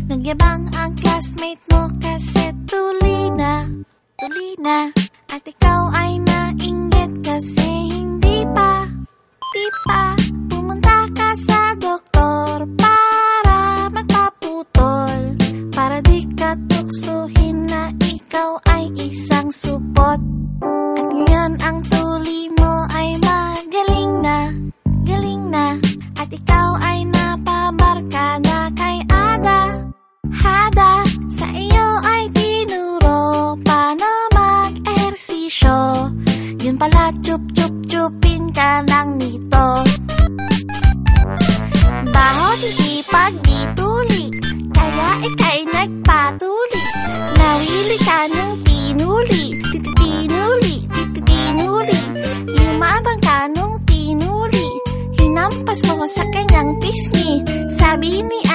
Nagyabang ang classmate mo kasi tuli na. At ikaw ay nainggit kasi hindi pa pumunta ka sa doktor para magpaputol, para di ka tuksuhin na ikaw ay isang supot. At ngayon ang tuli mo ay magaling na, at ikaw ay napabarkada kay Hada. Sa iyo ay tinuro paano mag-ehersisyo, yun pala chup-chup-chupin ka lang nito. Baho di ipag di tuli, kaya ika'y nagpatuli. Nawili ka ng tinuli, titinuli. Yumabang ka nung tinuli, hinampas mo sa kanyang pisngi. Sabi ni